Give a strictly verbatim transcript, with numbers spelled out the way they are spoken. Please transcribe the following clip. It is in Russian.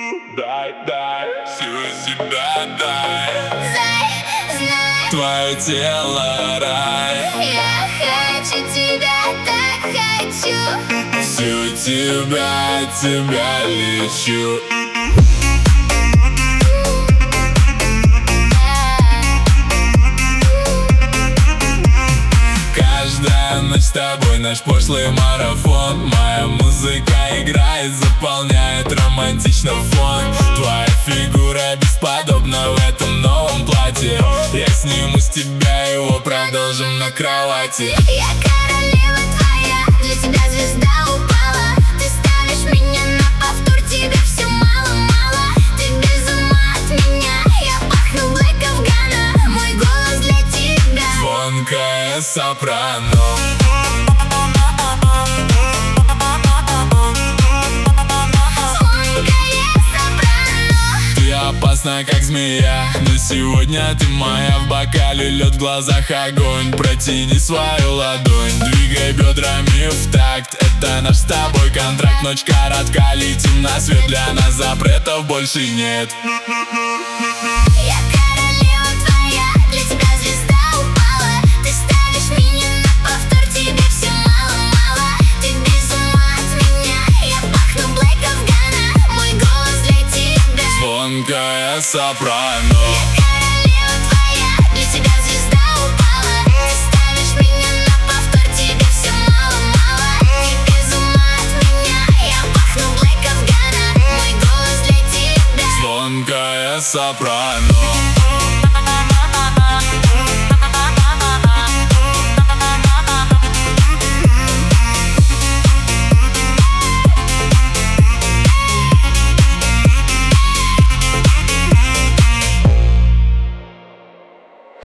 Дай, дай, всю себя дай. Знай, знай, Твое тело рай. я хочу тебя, так хочу. Всю тебя, тебя лечу. Каждая ночь с тобой наш пошлый марафон. Моя музыка играет, заполняет романтично фон. Твоя фигура бесподобна в этом новом платье. Я сниму с тебя его, продолжим на кровати. Я королева твоя, для тебя звезда упала. Ты ставишь меня на повтор, тебе все мало-мало. Ты без ума от меня, я пахну Блэк Афгана. Мой голос для тебя Звонкая сопрано. Опасна, как змея, но сегодня ты моя. В бокале лед, в глазах огонь. Протяни свою ладонь, двигай бедрами в такт. Это наш с тобой контракт. Ночь коротка, летим на свет. Для нас запретов больше нет. Я королева твоя, для тебя звезда упала. Ты ставишь меня на повтор, тебе все мало-мало. Ты без ума от меня, я пахну Блэк Афгана. Мой голос для тебя Звонкая сопрано. Я королева твоя, для тебя звезда упала. Ты ставишь меня на повтор, тебе все мало-мало. Ты без ума от меня, я пахну Блэк Афгана. Мой голос для тебя Звонкая сопрано.